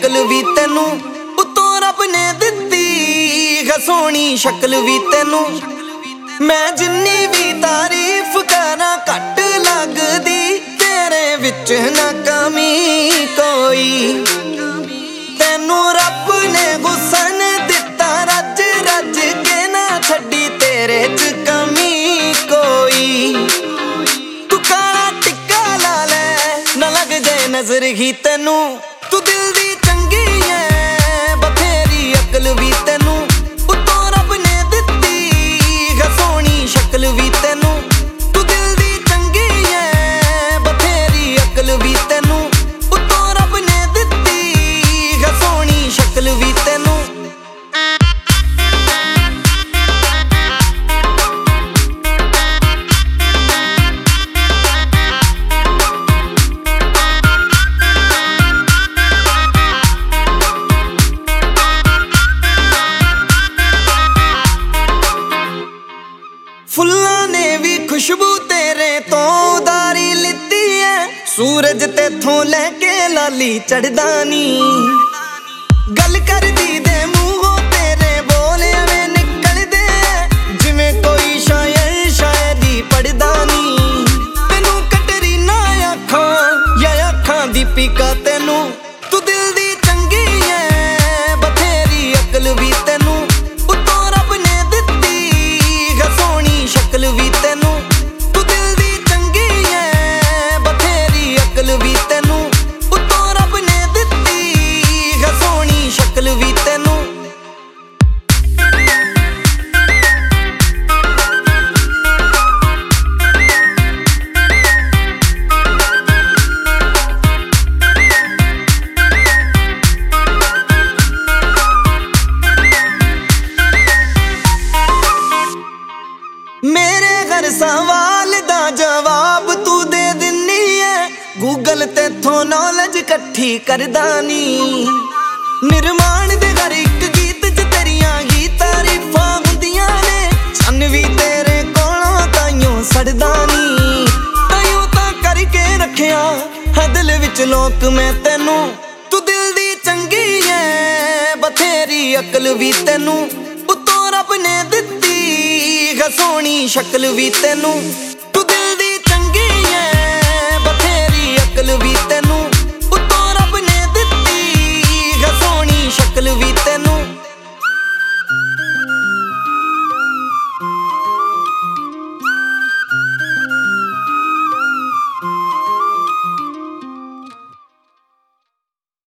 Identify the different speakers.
Speaker 1: अकल भी तेनू उतों रब ने दित्ती सोहनी शक्ल भी तेनू। मैं जिन्नी भी तारीफ करा घट लगदी तेरे विच ना कमी कोई। तेनू रब ने हुसन दिता रज रज के ना छड्डी तेरे च कमी कोई। तू काला टिक्का ला ले ना लग जाए नजर ही तेनू। तू दिल दी चंगी है बथेरी अकल भी तेनू उतों रब ने दित्ती सोहनी शक्ल भी तेनू। तू दिल दी चंगी है बथेरी अकल भी तेनू उतों रब ने दित्ती सोहनी शक्ल भी तेनू। फुल्लां ने भी खुशबू तेरे तो उधारी लित्ती है। सूरज तेथों लैके लाली चढ़दा नी। गल करदी दे मूंहों तेरे बोल एवें निकलदे जिवें कोई शायर शायरी पढ़दा नी। तेनू कटरीना आखां या आखां दीपिका तेनू। तू दिल दी चंगी है बथेरी अकल भी तेनू उतों रब ने दित्ती सोहनी शक्ल भी तेनू। तू दिल दी चंगी है बथेरी अकल भी तेनू उतों रब ने दित्ती सोहनी शक्ल भी तेनू। मेरे हर सवाल दा जवाब तू दे दिन्नी है। गूगल तेथों नॉलेज कट्ठी करदा नी। निर्माण दे हर एक गीत च तेरियां ही तारीफां हुंदियां ने। सन भी तेरे कोलों ताइयों सड़दा नी। ताइयों तां करके रखिया है दिल विच लोक मैं तेनू। तू दिल दी चंगी है बथेरी अकल भी तेनू उतों रब ने दित्ती सोहनी शक्ल भी तेनू। तू दिल दी चंगी है बथेरी अकल भी तेनू।